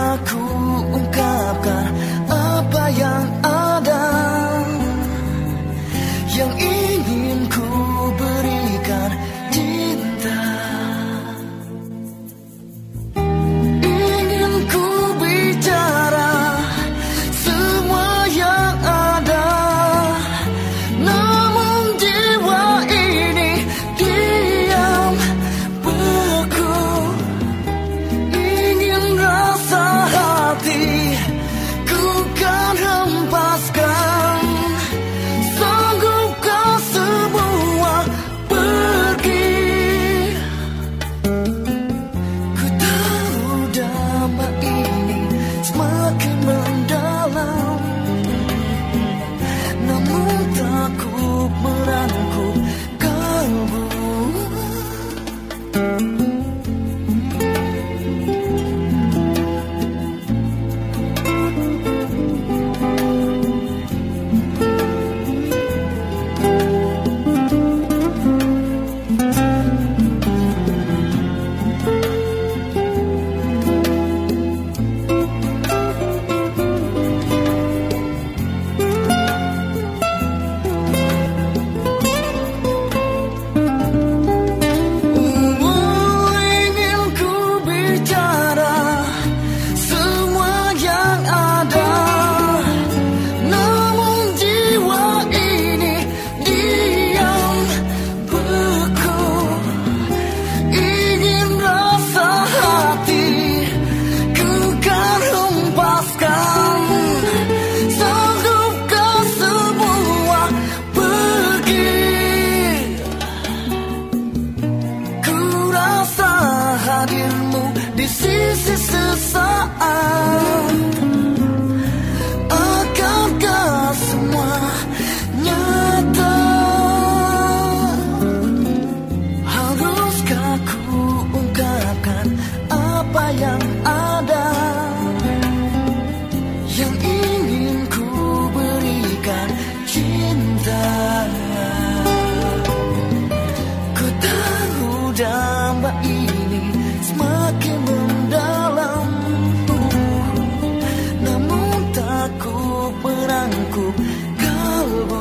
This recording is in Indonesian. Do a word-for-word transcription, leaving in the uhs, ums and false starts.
ku ungkapkan apa yang ada, yang ingin ku berikan cinta. Ingin ku bicara semua yang ada, namun jiwa ini diam beku. Ingin rasa hati ku kan hempaskan. Sanggupkah semua pergi? Ku tahu damai ini semakin mendalam, namun takut merangkup kalbu. Hadirmu di sisi sesaat, akankah semua nyata? Haruskah ku ungkapkan apa yang ada, yang ingin ku berikan cinta? Ku tahu damai ini semakin mendalam, namun takut merangkup kalbu.